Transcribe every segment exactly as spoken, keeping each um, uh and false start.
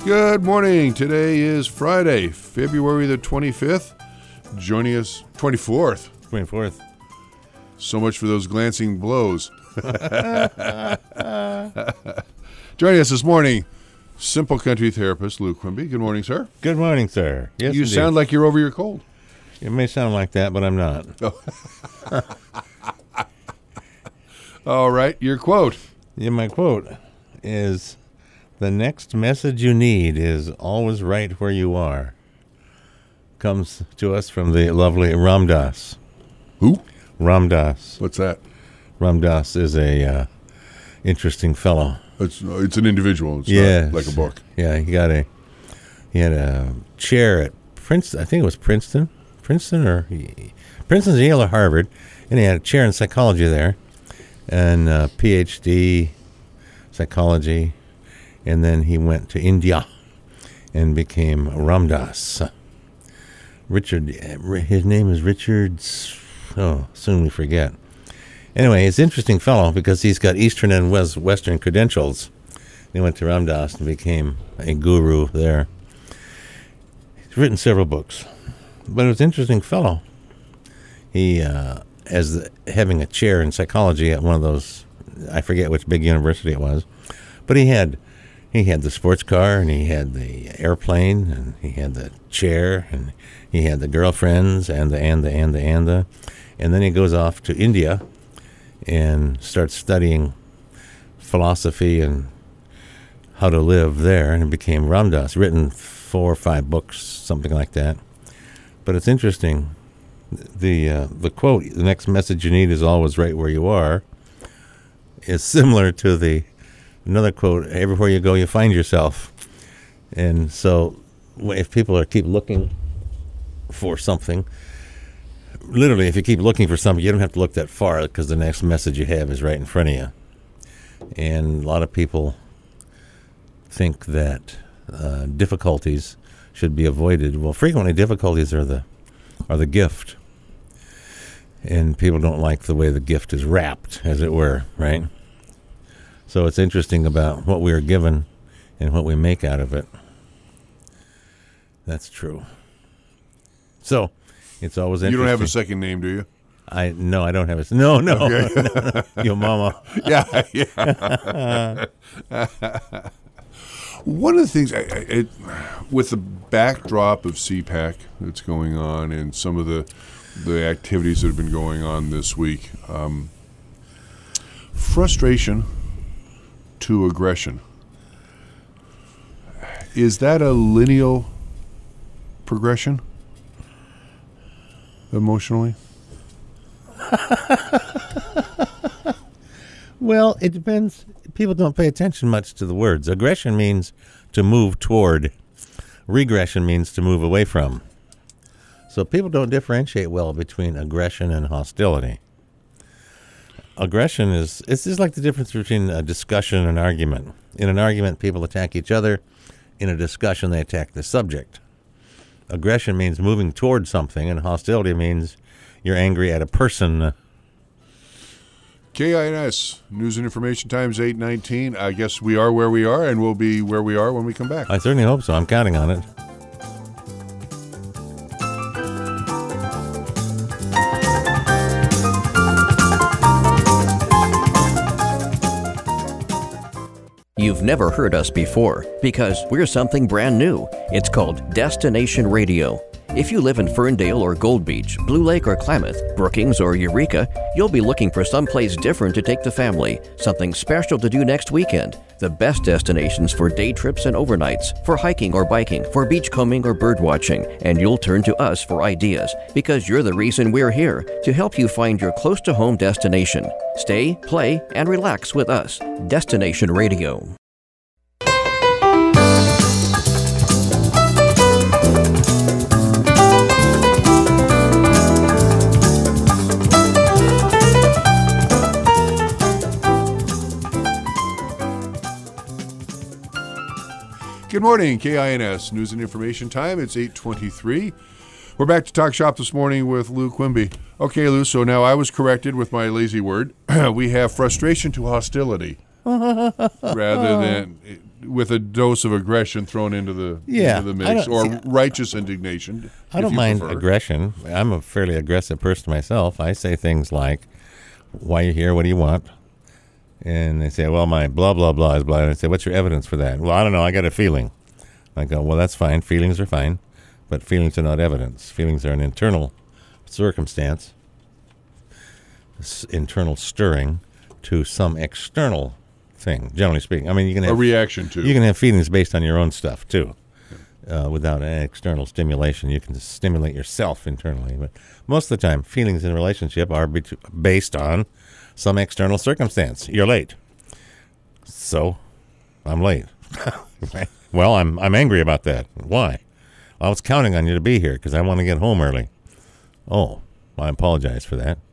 Good morning. Today is Friday, February the twenty-fifth. Joining us, twenty-fourth. twenty-fourth. So much for those glancing blows. Joining us this morning, Simple Country therapist Lou Quimby. Good morning, sir. Good morning, sir. Yes, you indeed. sound like you're over your cold. It may sound like that, but I'm not. Oh. All right, your quote. Yeah, my quote is, "The next message you need is always right where you are." Comes to us from the lovely Ram Dass. Who? Ram Dass. What's that? Ram Dass is a uh, interesting fellow. It's it's an individual. It's yes. not like a book. Yeah, he got a he had a chair at Princeton. I think it was Princeton, Princeton or Princeton's, Yale, or Harvard, and he had a chair in psychology there, and a P H D psychology, and then he went to India and became Ram Dass. Richard, his name is Richard. Oh, soon we forget. Anyway, he's an interesting fellow because he's got Eastern and West, Western credentials. He went to Ram Dass and became a guru there. He's written several books, but he was an interesting fellow. He, uh, as the, having a chair in psychology at one of those, I forget which big university it was, but he had he had the sports car, and he had the airplane, and he had the chair, and he had the girlfriends, and the and the and the and the, and then he goes off to India and starts studying philosophy and how to live there, and it became Ram Dass. Written four or five books, something like that. But it's interesting. The uh, the quote, "The next message you need is always right where you are," is similar to the another quote, "Everywhere you go, you find yourself." And so if people are keep looking for something, literally, if you keep looking for something, you don't have to look that far because the next message you have is right in front of you. And a lot of people think that uh, difficulties should be avoided. Well, frequently difficulties are the are the gift. And people don't like the way the gift is wrapped, as it were, right? So it's interesting about what we are given and what we make out of it. That's true. So it's always interesting. You don't have a second name, do you? I no, I don't have a no, no, Okay. no, no. Your mama. Yeah, yeah. One of the things, I, I, it, with the backdrop of C PAC that's going on and some of the the activities that have been going on this week, um, frustration to aggression, is that a lineal progression emotionally? Well, it depends. People don't pay attention much to the words. Aggression means to move toward. Regression means to move away from. So people don't differentiate well between aggression and hostility. Aggression is, it's just like the difference between a discussion and an argument. In an argument, people attack each other. In a discussion, they attack the subject. Aggression means moving toward something, and hostility means you're angry at a person. K I N S, News and Information Times, eight nineteen. I guess we are where we are, and we'll be where we are when we come back. I certainly hope so. I'm counting on it. You've never heard us before because we're something brand new. It's called Destination Radio. If you live in Ferndale or Gold Beach, Blue Lake or Klamath, Brookings or Eureka, you'll be looking for someplace different to take the family, something special to do next weekend. The best destinations for day trips and overnights, for hiking or biking, for beachcombing or bird watching, and you'll turn to us for ideas because you're the reason we're here, to help you find your close-to-home destination. Stay, play, and relax with us. Destination Radio. Good morning, K I N S, News and Information Time. It's eight twenty-three. We're back to Talk Shop this morning with Lou Quimby. Okay, Lou, so now I was corrected with my lazy word. We have frustration to hostility rather than with a dose of aggression thrown into the Yeah, into the I mix, don't- or see, righteous indignation. I if don't you mind prefer. aggression. I'm a fairly aggressive person myself. I say things like, "Why are you here? What do you want?" And they say, "Well, my blah blah blah is blah." And I say, "What's your evidence for that?" "Well, I don't know. I got a feeling." I go, "Well, that's fine. Feelings are fine, but feelings are not evidence. Feelings are an internal circumstance, s- internal stirring to some external thing. Generally speaking, I mean, you can A have reaction to. you can have feelings based on your own stuff too, uh, without any external stimulation. You can just stimulate yourself internally. But most of the time, feelings in a relationship are bet- based on some external circumstance. You're late, so I'm late. Well, I'm I'm angry about that. Why? I was counting on you to be here because I want to get home early. Oh, I apologize for that.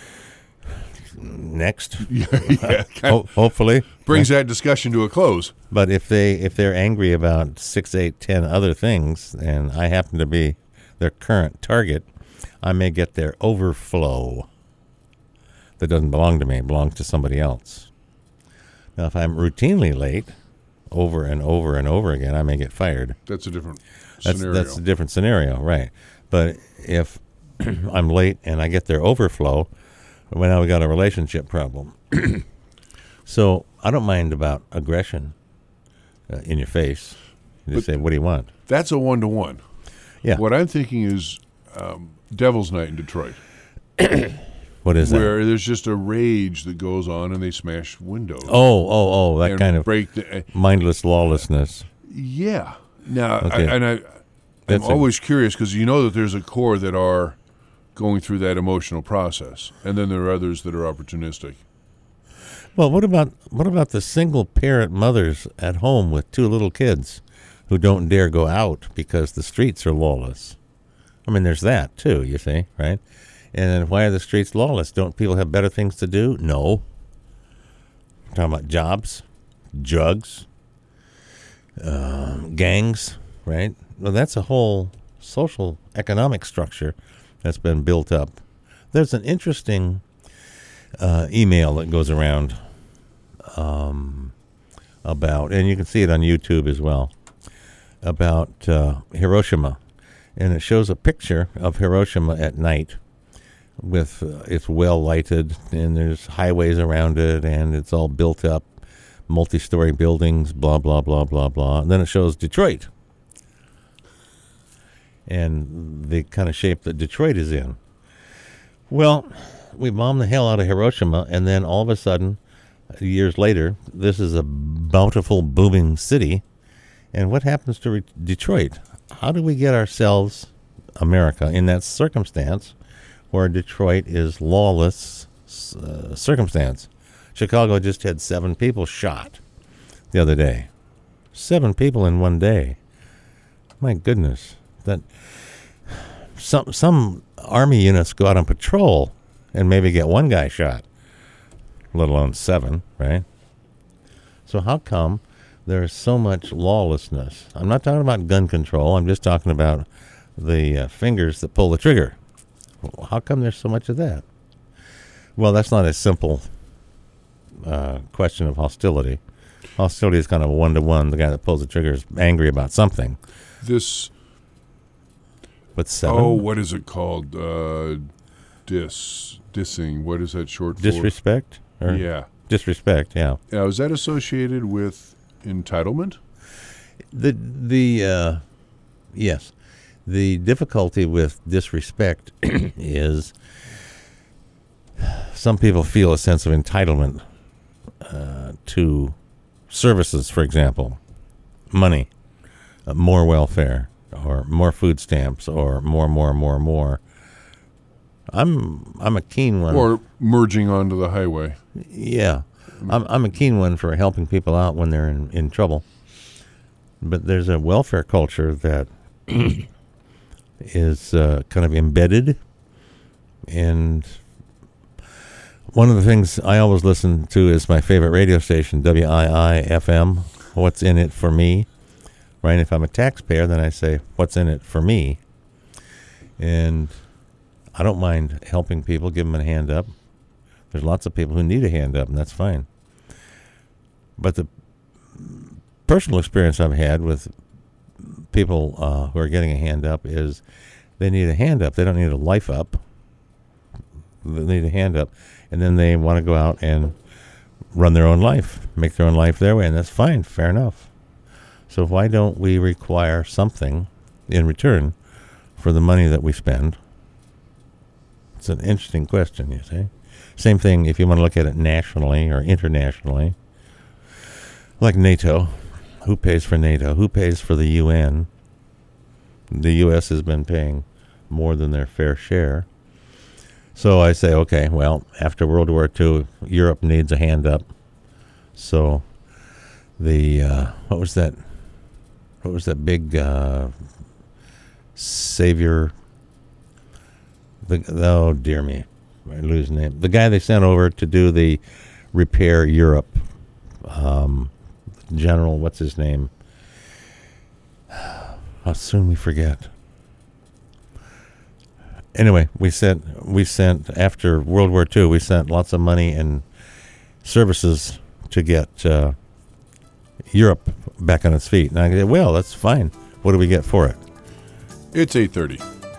Next, yeah, yeah, kind Ho- of hopefully. brings that discussion to a close. But if they if they're angry about six, eight, ten other things, and I happen to be their current target, I may get their overflow. That doesn't belong to me; it belongs to somebody else. Now, if I'm routinely late, over and over and over again, I may get fired. That's a different That's scenario. that's a different scenario, right? But if I'm late and I get their overflow, well, now we got a relationship problem. So I don't mind about aggression uh, in your face. You just But- say, "What do you want?" That's a one to one. Yeah. What I'm thinking is um, Devil's Night in Detroit, What is that? where there's just a rage that goes on, and they smash windows. Oh, oh, oh! That and kind of break the. mindless lawlessness. Yeah. Now, Okay. I, and I, I'm That's a- always curious because you know that there's a core that are going through that emotional process, and then there are others that are opportunistic. Well, what about what about the single parent mothers at home with two little kids who don't dare go out because the streets are lawless? I mean, there's that too. You see, right? And then why are the streets lawless? Don't people have better things to do? No. We're talking about jobs, drugs, um, gangs, right? Well, that's a whole social economic structure that's been built up. There's an interesting uh, email that goes around um, about, and you can see it on YouTube as well, about uh, Hiroshima. And it shows a picture of Hiroshima at night with uh, it's well lighted and there's highways around it and it's all built up, multi-story buildings, blah, blah, blah, blah, blah. And then it shows Detroit and the kind of shape that Detroit is in. Well, we bombed the hell out of Hiroshima, and then all of a sudden, years later, this is a bountiful, booming city. And what happens to re- Detroit? How do we get ourselves, America, in that circumstance where Detroit is lawless uh, circumstance? Chicago just had seven people shot the other day. Seven people in one day. My goodness. That some some army units go out on patrol and maybe get one guy shot, let alone seven, right? So how come there's so much lawlessness? I'm not talking about gun control. I'm just talking about the uh, fingers that pull the trigger. How come there's so much of that? Well, that's not a simple uh, question of hostility. Hostility is kind of a one-to-one. The guy that pulls the trigger is angry about something. This, But seven? oh, what is it called? Uh, dis, dissing. What is that short for? Disrespect? Or Yeah. Disrespect, yeah. Now, is that associated with entitlement? The the uh, yes, the difficulty with disrespect is some people feel a sense of entitlement uh, to services, for example, money, uh, more welfare, or more food stamps, or more, more, more, more. I'm I'm a keen one. Or merging onto the highway? Yeah, I'm I'm a keen one for helping people out when they're in, in trouble. But there's a welfare culture that is uh, kind of embedded. And one of the things I always listen to is my favorite radio station, W I I F M, What's in It for Me? Right? If I'm a taxpayer, then I say, what's in it for me? And I don't mind helping people, give them a hand up. There's lots of people who need a hand up, and that's fine. But the personal experience I've had with people uh, who are getting a hand up is they need a hand up. They don't need a life up. They need a hand up. And then they want to go out and run their own life, make their own life their way, and that's fine, fair enough. So why don't we require something in return for the money that we spend? It's an interesting question, you see. Same thing if you want to look at it nationally or internationally. Like NATO. Who pays for NATO? Who pays for the U N? The U S has been paying more than their fair share. So I say, okay, well, after World War Two, Europe needs a hand up. So the, uh, what was that? What was that big uh, savior? The, oh, dear me. I lose the name. The guy they sent over to do the repair Europe. Um, General, what's his name? How soon we forget. Anyway, we sent, we sent, after World War Two, we sent lots of money and services to get uh, Europe back on its feet. And I said, well, that's fine. What do we get for it? It's eight thirty.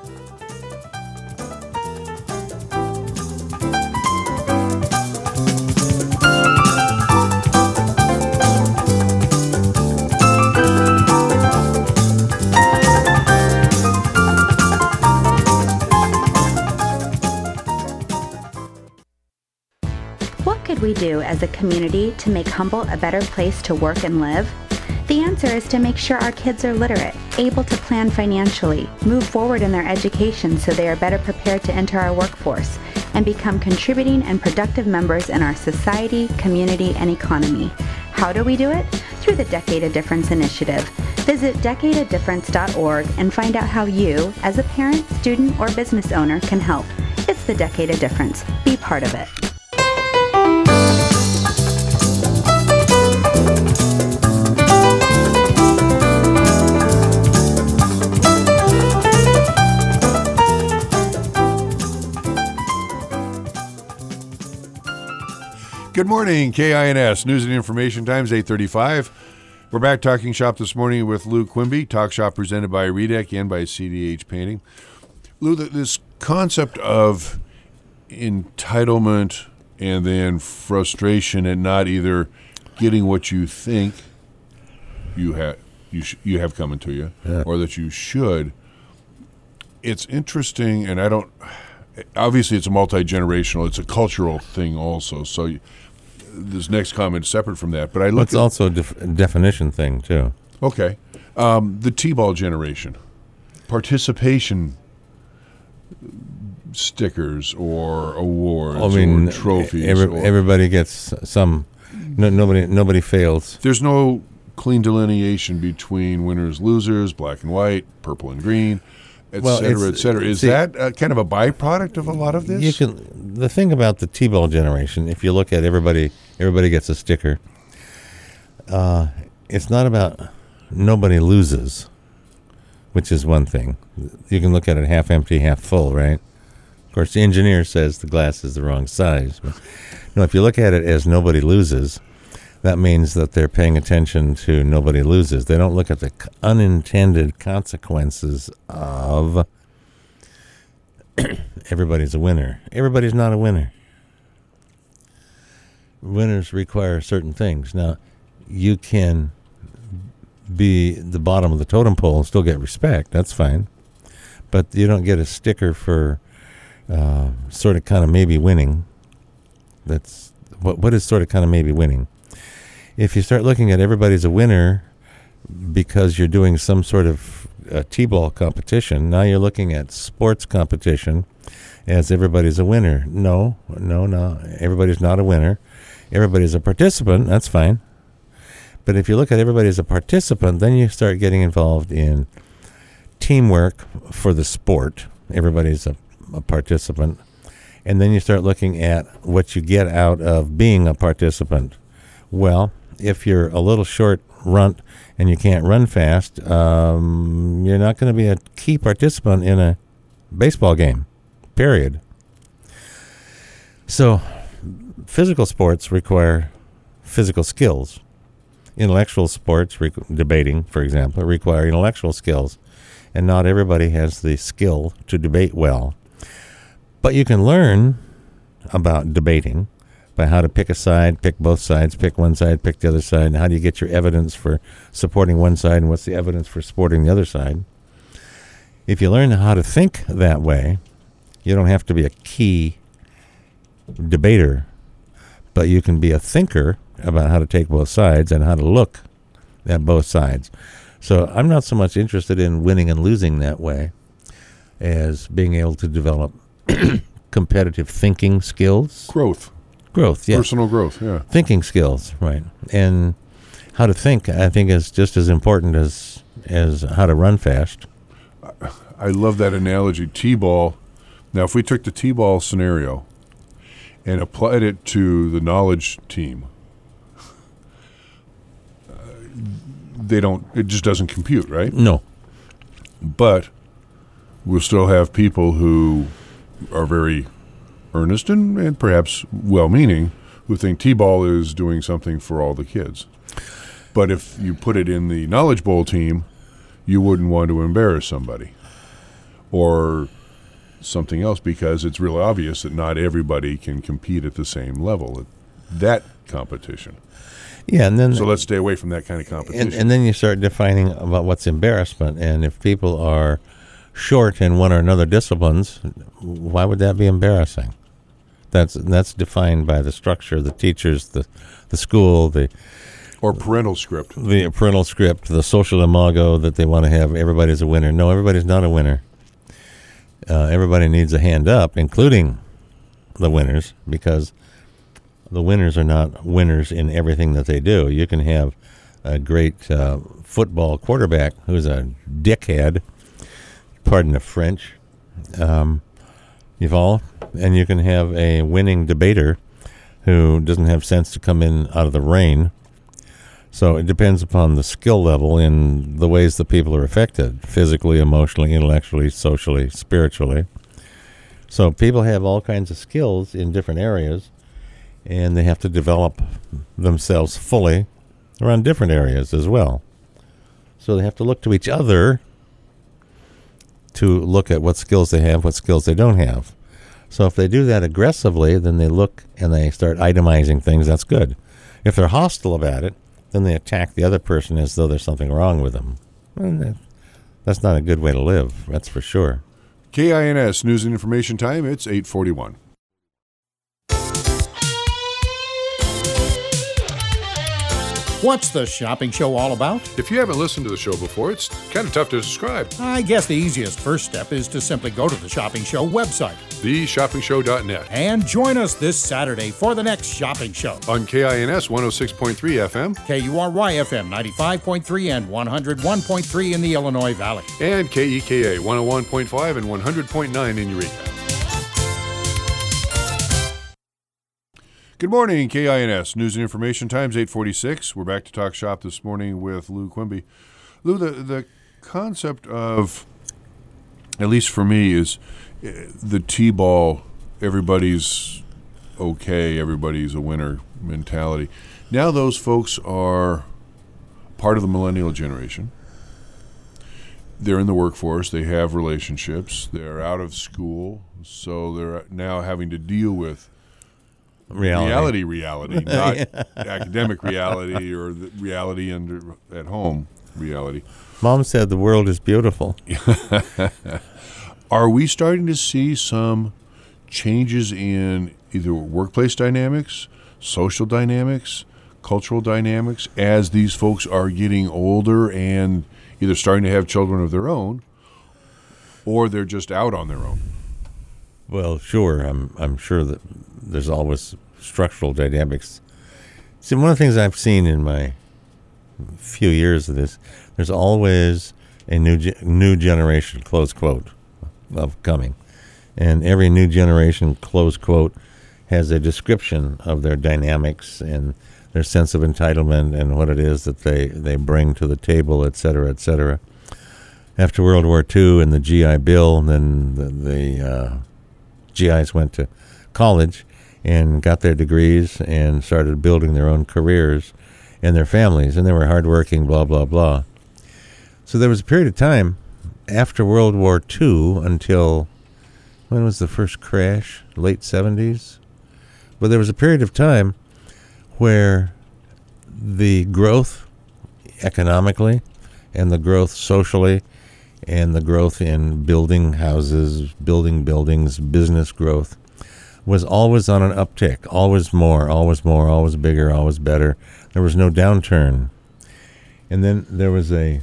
What could we do as a community to make Humboldt a better place to work and live? The answer is to make sure our kids are literate, able to plan financially, move forward in their education so they are better prepared to enter our workforce, and become contributing and productive members in our society, community, and economy. How do we do it? Through the Decade of Difference initiative. Visit decade of difference dot org and find out how you, as a parent, student, or business owner, can help. It's the Decade of Difference. Be part of it. Good morning, K I N S News and Information Times, eight thirty-five. We're back talking shop this morning with Lou Quimby. Talk Shop presented by Redec and by C D H Painting. Lou, this concept of entitlement and then frustration at not either getting what you think you have you sh- you have coming to you, yeah, or that you should. It's interesting, and I don't. Obviously, it's a multi-generational. It's a cultural thing also. So you, this next comment is separate from that. But I look. It's at, also a def- definition thing too. Okay, um, the T-ball generation, participation stickers or awards I mean, or trophies. Every, or, everybody gets some. No, nobody, nobody fails. There's no clean delineation between winners, losers, black and white, purple and green, et well, cetera, et cetera. Is see, that uh, kind of a byproduct of a lot of this? You can. The thing about the T-ball generation, if you look at everybody, everybody gets a sticker. Uh, it's not about nobody loses, which is one thing. You can look at it half empty, half full, right? Of course, the engineer says the glass is the wrong size. But no, if you look at it as nobody loses, that means that they're paying attention to nobody loses. They don't look at the unintended consequences of everybody's a winner. Everybody's not a winner. Winners require certain things. Now, you can be the bottom of the totem pole and still get respect. That's fine. But you don't get a sticker for uh, sort of kind of maybe winning. That's what. What is sort of kind of maybe winning? If you start looking at everybody's a winner because you're doing some sort of uh, T-ball competition, now you're looking at sports competition as everybody's a winner. No, no, no. Everybody's not a winner. Everybody's a participant. That's fine. But if you look at everybody as a participant, then you start getting involved in teamwork for the sport. Everybody's a, a participant. And then you start looking at what you get out of being a participant. Well, if you're a little short runt and you can't run fast, um, you're not going to be a key participant in a baseball game, period. So physical sports require physical skills. intellectual sports, rec- debating, for example, require intellectual skills, and not everybody has the skill to debate well. But you can learn about debating by how to pick a side, pick both sides, pick one side, pick the other side, and how do you get your evidence for supporting one side and what's the evidence for supporting the other side. If you learn how to think that way, you don't have to be a key debater, but you can be a thinker about how to take both sides and how to look at both sides. So I'm not so much interested in winning and losing that way as being able to develop competitive thinking skills. Growth. Growth, yeah. Personal growth, yeah. Thinking skills, right. And how to think, I think, is just as important as as how to run fast. I love that analogy, T-ball. Now, if we took the T-ball scenario and applied it to the knowledge team, uh, they don't, it just doesn't compute, right? No. But we'll still have people who are very earnest and, and perhaps well-meaning who think T-ball is doing something for all the kids. But if you put it in the Knowledge Bowl team, you wouldn't want to embarrass somebody or something else because it's real obvious that not everybody can compete at the same level at that competition. Yeah, and then so let's stay away from that kind of competition. And, and then you start defining about what's embarrassment, and if people are short in one or another disciplines, why would that be embarrassing? That's that's defined by the structure, the teachers, the the school, the or parental script, the parental script, the social imago that they want to have. Everybody's a winner. No, everybody's not a winner. Uh, everybody needs a hand up, including the winners, because the winners are not winners in everything that they do. You can have a great uh, football quarterback who's a dickhead, pardon the French, um, you follow? And you can have a winning debater who doesn't have sense to come in out of the rain. So it depends upon the skill level in the ways that people are affected, physically, emotionally, intellectually, socially, spiritually. So people have all kinds of skills in different areas, and they have to develop themselves fully around different areas as well. So they have to look to each other to look at what skills they have, what skills they don't have. So if they do that aggressively, then they look and they start itemizing things, that's good. If they're hostile about it, then they attack the other person as though there's something wrong with them. Well, that's not a good way to live, that's for sure. K I N S News and Information Time, it's eight forty-one. What's the shopping show all about? If you haven't listened to the show before, it's kind of tough to describe. I guess the easiest first step is to simply go to the Shopping Show website, the shopping show dot net, and join us this Saturday for the next Shopping Show. On K I N S one oh six point three F M, K U R Y F M ninety-five point three and one oh one point three in the Illinois Valley, and K E K A one oh one point five and one hundred point nine in Eureka. Good morning, K I N S News and Information Times, eight forty-six. We're back to talk shop this morning with Lou Quimby. Lou, the, the concept of, at least for me, is the T-ball, everybody's okay, everybody's a winner mentality. Now those folks are part of the millennial generation. They're in the workforce. They have relationships. They're out of school, so they're now having to deal with Reality, reality, reality not yeah. academic reality or the reality under at home reality. Mom said the world is beautiful. Are we starting to see some changes in either workplace dynamics, social dynamics, cultural dynamics as these folks are getting older and either starting to have children of their own or they're just out on their own? Well, sure. I'm I'm sure that there's always structural dynamics. See, one of the things I've seen in my few years of this, there's always a new ge- new generation, close quote, of coming. And every new generation, close quote, has a description of their dynamics and their sense of entitlement and what it is that they, they bring to the table, et cetera, et cetera. After World War Two and the G I Bill, then the, the uh, G Is went to college and got their degrees and started building their own careers. and their families, and they were hardworking, blah, blah, blah. So there was a period of time after World War Two until, when was the first crash? Late seventies? But there was a period of time where the growth economically and the growth socially and the growth in building houses, building buildings, business growth was always on an uptick, always more, always more, always bigger, always better. There was no downturn. And then there was a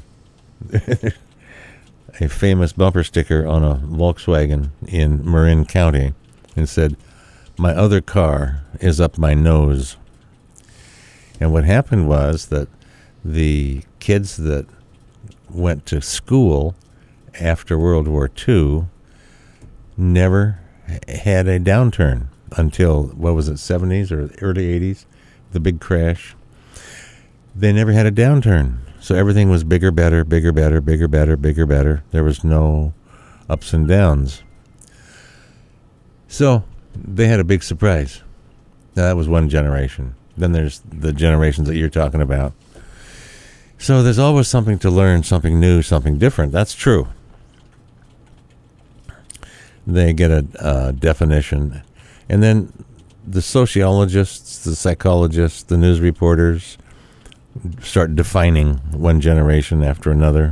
a famous bumper sticker on a Volkswagen in Marin County and said, "My other car is up my nose." And what happened was that the kids that went to school after World War Two never had a downturn until, what was it, seventies or early eighties, the big crash. They never had a downturn. So everything was bigger, better, bigger, better, bigger, better, bigger, better. There was no ups and downs. So they had a big surprise. Now, that was one generation. Then there's the generations that you're talking about. So there's always something to learn, something new, something different. That's true. They get a uh, definition. And then the sociologists, the psychologists, the news reporters start defining one generation after another.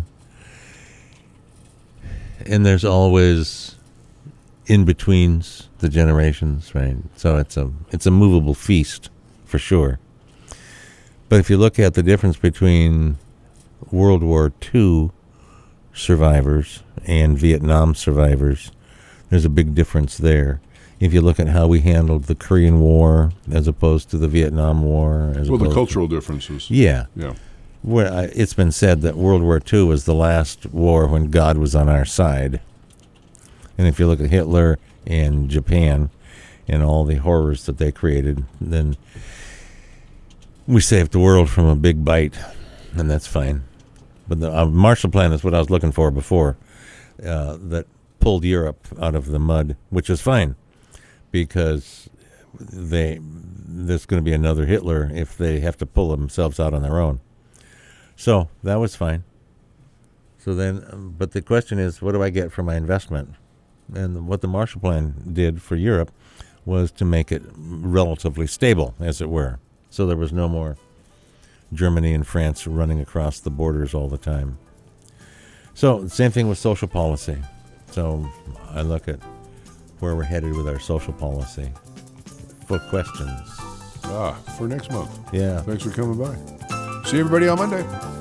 And there's always in-betweens the generations, right? So it's a it's a movable feast, for sure. But if you look at the difference between World War Two survivors and Vietnam survivors, there's a big difference there. If you look at how we handled the Korean War as opposed to the Vietnam War. As well, the opposed cultural to, differences. Yeah. Yeah. Where I, it's been said that World War Two was the last war when God was on our side. And if you look at Hitler and Japan and all the horrors that they created, then we saved the world from a big bite, and that's fine. But the uh, Marshall Plan is what I was looking for before, uh, that pulled Europe out of the mud, which is fine, because they there's going to be another Hitler if they have to pull themselves out on their own. So that was fine. So then, um, but the question is, what do I get for my investment? And what the Marshall Plan did for Europe was to make it relatively stable, as it were. So there was no more Germany and France running across the borders all the time. So same thing with social policy. So I look at where we're headed with our social policy. For questions. Ah, for next month. Yeah. Thanks for coming by. See everybody on Monday.